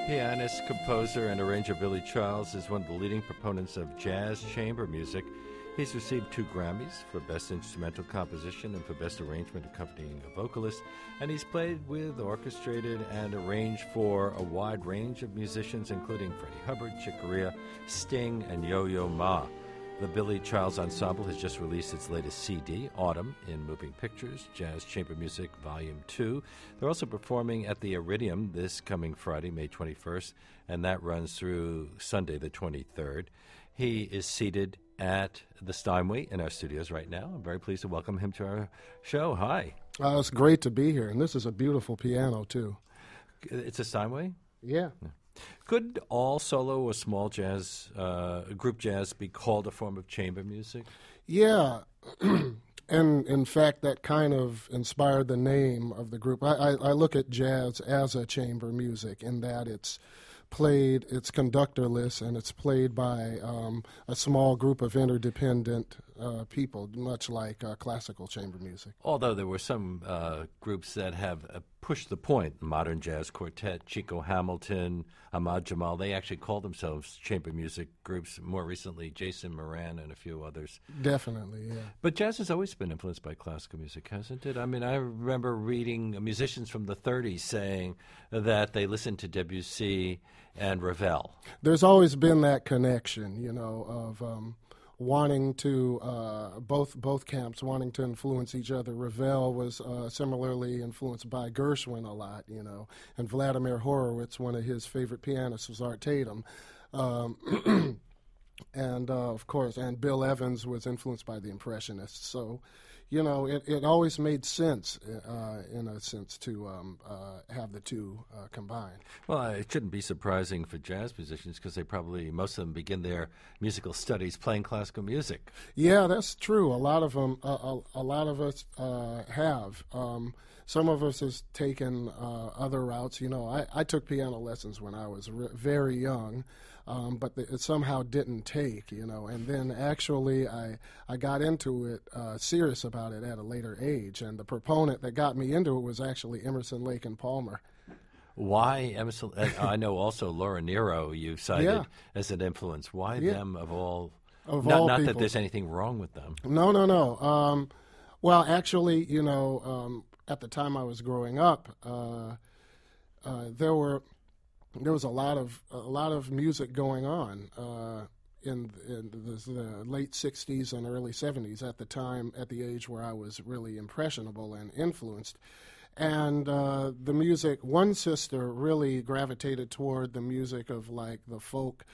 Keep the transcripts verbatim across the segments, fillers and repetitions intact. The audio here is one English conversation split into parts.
Pianist, composer, and arranger Billy Childs is one of the leading proponents of jazz chamber music. He's received two Grammys for Best Instrumental Composition and for Best Arrangement accompanying a vocalist, and he's played with, orchestrated, and arranged for a wide range of musicians, including Freddie Hubbard, Chick Corea, Sting, and Yo-Yo Ma. The Billy Childs Ensemble has just released its latest C D, Autumn, in Moving Pictures, Jazz Chamber Music, Volume two. They're also performing at the Iridium this coming Friday, May twenty-first, and that runs through Sunday the twenty-third. He is seated at the Steinway in our studios right now. I'm very pleased to welcome him to our show. Hi. Uh, it's great to be here, and this is a beautiful piano, too. It's a Steinway? Yeah. yeah. Could all solo or small jazz, uh, group jazz, be called a form of chamber music? Yeah, and in fact, that kind of inspired the name of the group. I, I, I look at jazz as a chamber music in that it's played, it's conductorless, and it's played by um, a small group of interdependent uh, people, much like uh, classical chamber music. Although there were some uh, groups that have uh, pushed the point, Modern Jazz Quartet, Chico Hamilton, Ahmad Jamal, they actually called themselves chamber music groups. More recently, Jason Moran and a few others. Definitely, yeah. But jazz has always been influenced by classical music, hasn't it? I mean, I remember reading musicians from the thirties saying that they listened to Debussy and Ravel. There's always been that connection, you know, of um, wanting to, uh, both both camps wanting to influence each other. Ravel was uh, similarly influenced by Gershwin a lot, you know, and Vladimir Horowitz, one of his favorite pianists, was Art Tatum. Um, and, uh, of course, and Bill Evans was influenced by the Impressionists. So, you know, it, it always made sense, uh, in a sense, to um, uh, have the two uh, combined. Well, it shouldn't be surprising for jazz musicians because they probably, most of them begin their musical studies playing classical music. Yeah, that's true. A lot of them, uh, a, a lot of us uh, have. Um, some of us has taken uh, other routes. You know, I, I took piano lessons when I was re- very young. Um, but the, it somehow didn't take, you know, and then actually I I got into it, uh, serious about it at a later age, and the proponent that got me into it was actually Emerson, Lake and Palmer. Why Emerson? I know also Laura Nyro you cited yeah. as an influence. Why yeah. them of all? Of not all not people. that there's anything wrong with them. No, no, no. Um, well, actually, you know, um, at the time I was growing up, uh, uh, there were. There was a lot of a lot of music going on uh, in, in the, the late sixties and early seventies at the time, at the age where I was really impressionable and influenced. And uh, the music, one sister really gravitated toward the music of like the folk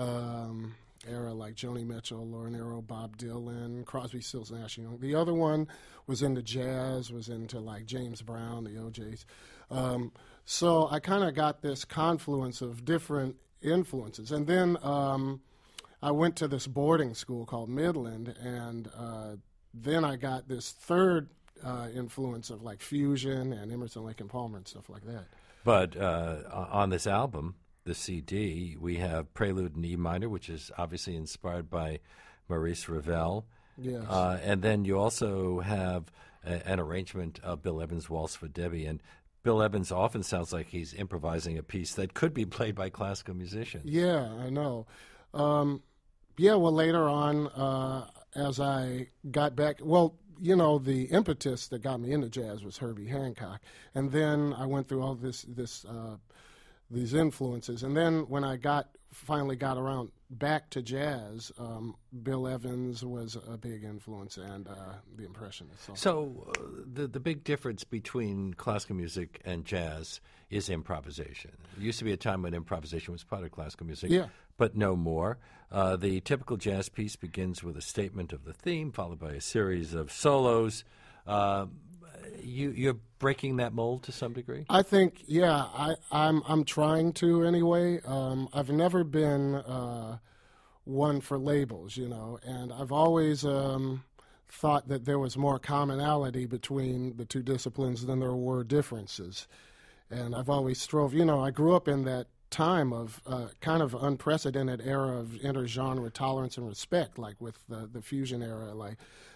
um, era, like Joni Mitchell, Laura Nyro, Bob Dylan, Crosby, Stills, Nash and Young. The other one was into jazz, was into like James Brown, the O Js. Um, So I kind of got this confluence of different influences. And then um, I went to this boarding school called Midland, and uh, then I got this third uh, influence of like fusion and Emerson, Lake and Palmer and stuff like that. But uh, on this album, the C D, we have Prelude in E minor, which is obviously inspired by Maurice Ravel. Yes. Uh, and then you also have a, an arrangement of Bill Evans' Waltz for Debbie. And Bill Evans often sounds like he's improvising a piece that could be played by classical musicians. Yeah, I know. Um, yeah, well, later on, uh, as I got back, well, you know, the impetus that got me into jazz was Herbie Hancock, and then I went through all this, this, uh, these influences, and then when I got finally got around back to jazz, um, Bill Evans was a big influence, and uh, the Impressionists. Also. So uh, the the big difference between classical music and jazz is improvisation. There used to be a time when improvisation was part of classical music, yeah. but no more. Uh, the typical jazz piece begins with a statement of the theme, followed by a series of solos. Uh, you, you're breaking that mold to some degree? I think, yeah, I, I'm I'm trying to anyway. Um, I've never been uh, one for labels, you know, and I've always um, thought that there was more commonality between the two disciplines than there were differences. And I've always strove, you know, I grew up in that time of uh, kind of unprecedented era of intergenre tolerance and respect, like with the, the fusion era, like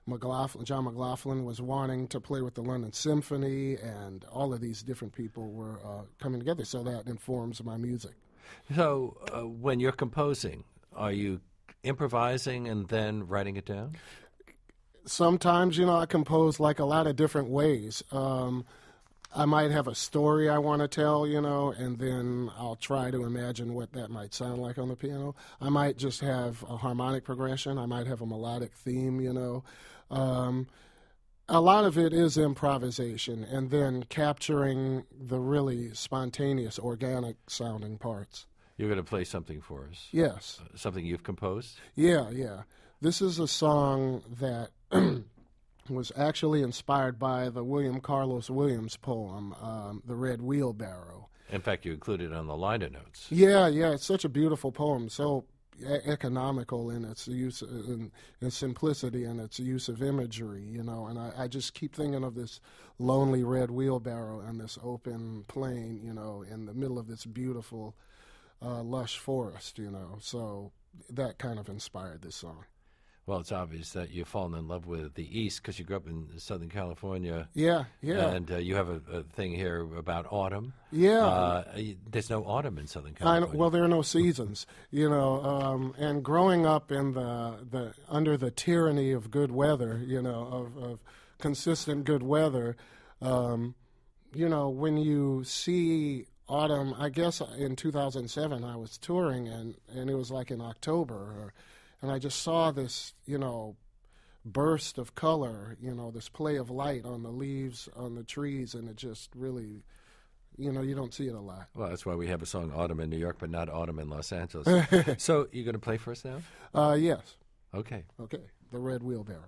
McLaughlin, John McLaughlin was wanting to play with the London Symphony, and all of these different people were uh, coming together. So that informs my music. So uh, when you're composing, are you improvising and then writing it down? Sometimes, you know, I compose like a lot of different ways. Um, I might have a story I want to tell, you know, and then I'll try to imagine what that might sound like on the piano. I might just have a harmonic progression. I might have a melodic theme, you know. Um, a lot of it is improvisation and then capturing the really spontaneous, organic sounding parts. You're going to play something for us? Yes. Uh, something you've composed? Yeah, yeah. This is a song that was actually inspired by the William Carlos Williams poem, um, The Red Wheelbarrow. In fact, you included it on the liner notes. Yeah, yeah, it's such a beautiful poem, so e- economical in its use, in, in simplicity and its use of imagery, you know, and I, I just keep thinking of this lonely red wheelbarrow and this open plain, you know, in the middle of this beautiful, uh, lush forest, you know, so that kind of inspired this song. Well, it's obvious that you've fallen in love with the East because you grew up in Southern California. Yeah, yeah. And uh, you have a, a thing here about autumn. Yeah. Uh, there's no autumn in Southern I California. know, well, there are no seasons, you know, um, and growing up in the, the under the tyranny of good weather, you know, of, of consistent good weather, um, you know, when you see autumn, I guess in two thousand seven I was touring, and, and it was like in October, or, and I just saw this, you know, burst of color, you know, this play of light on the leaves on the trees, and it just really, you know, you don't see it a lot. Well, that's why we have a song Autumn in New York, but not Autumn in Los Angeles. So you're going to play for us now? Uh, yes. Okay. Okay. The Red Wheelbarrow.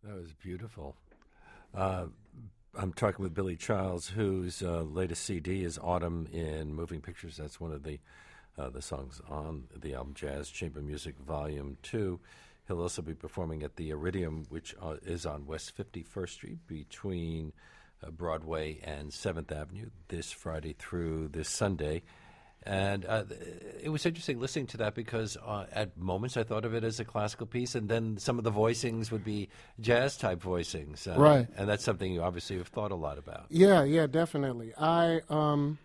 That was beautiful. Uh, I'm talking with Billy Childs, whose uh, latest C D is Autumn in Moving Pictures. That's one of the uh, the songs on the album Jazz Chamber Music Volume two. He'll also be performing at the Iridium, which uh, is on West fifty-first Street between uh, Broadway and seventh Avenue this Friday through this Sunday. And uh, it was interesting listening to that because uh, at moments I thought of it as a classical piece, and then some of the voicings would be jazz-type voicings. Uh, right. And that's something you obviously have thought a lot about. Yeah, yeah, definitely. I um,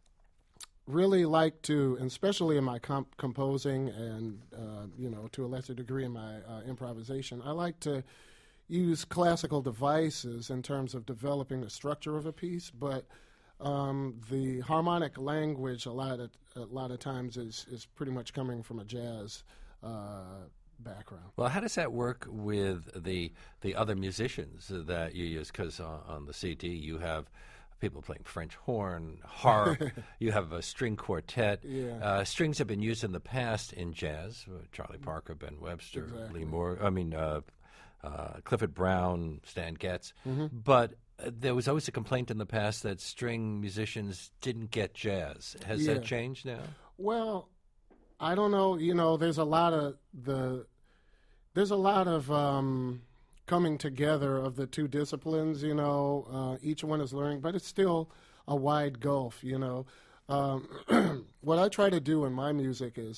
really like to, and especially in my comp- composing and, uh, you know, to a lesser degree in my uh, improvisation, I like to use classical devices in terms of developing the structure of a piece, but Um, the harmonic language a lot of a lot of times is is pretty much coming from a jazz uh, background. Well, how does that work with the the other musicians that you use? Because uh, on the C D you have people playing French horn, harp. You have a string quartet. Yeah. Uh, strings have been used in the past in jazz. Uh, Charlie Parker, Ben Webster, Exactly. Lee Moore. I mean, uh, uh, Clifford Brown, Stan Getz. Mm-hmm. But uh, there was always a complaint in the past that string musicians didn't get jazz. Has Yeah. that changed now? Well, I don't know. You know, there's a lot of the there's a lot of um, coming together of the two disciplines. You know, uh, each one is learning, but it's still a wide gulf. You know, um, what I try to do in my music is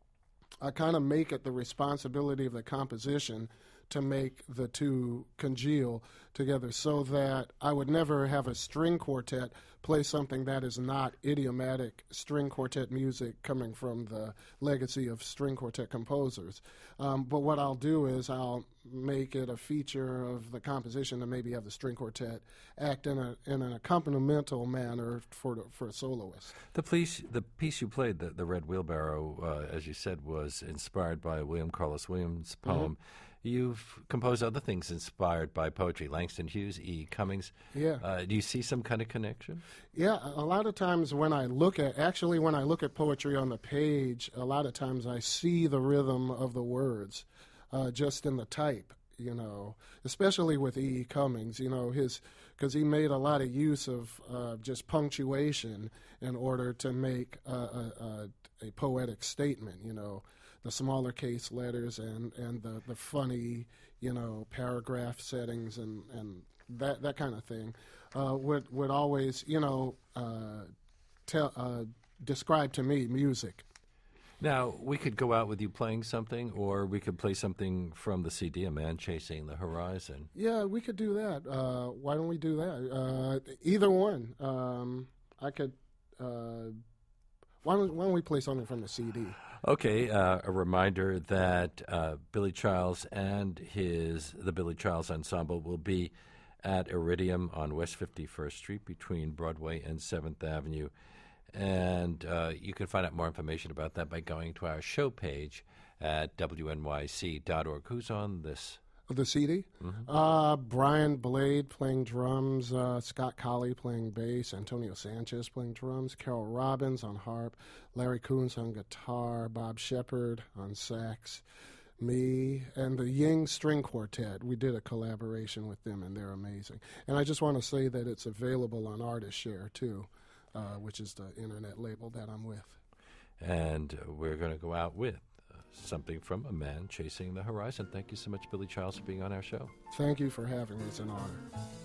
I kind of make it the responsibility of the composition to make the two congeal together, so that I would never have a string quartet play something that is not idiomatic string quartet music coming from the legacy of string quartet composers. Um, but what I'll do is I'll make it a feature of the composition to maybe have the string quartet act in a in an accompanimental manner for the, for a soloist. The piece, the piece you played, the, the Red Wheelbarrow, uh, as you said, was inspired by William Carlos Williams' poem. Mm-hmm. You've composed other things inspired by poetry, Langston Hughes, E. Cummings. Yeah. Uh, do you see some kind of connection? Yeah, a lot of times when I look at, actually when I look at poetry on the page, a lot of times I see the rhythm of the words uh, just in the type, you know, especially with E. E. Cummings, you know, his, because he made a lot of use of uh, just punctuation in order to make a, a, a, a poetic statement, you know. The smaller case letters and, and the, the funny, you know, paragraph settings and, and that that kind of thing uh, would would always, you know, uh, tell uh, describe to me music. Now, we could go out with you playing something, or we could play something from the C D, A Man Chasing the Horizon. Yeah, we could do that. Uh, why don't we do that? Uh, either one. Um, I could. Uh, why don't Why don't we play something from the C D? Okay, uh, a reminder that uh, Billy Childs and his the Billy Childs Ensemble will be at Iridium on West fifty-first Street between Broadway and seventh Avenue. And uh, you can find out more information about that by going to our show page at W N Y C dot org. Who's on this? The C D? Mm-hmm. Uh, Brian Blade playing drums, uh, Scott Colley playing bass, Antonio Sanchez playing drums, Carol Robbins on harp, Larry Coons on guitar, Bob Shepard on sax, me, and the Ying String Quartet. We did a collaboration with them, and they're amazing. And I just want to say that it's available on Artist Share, too, uh, which is the internet label that I'm with. And we're going to go out with something from A Man Chasing the Horizon. Thank you so much, Billy Childs, for being on our show. Thank you for having me. It's an honor.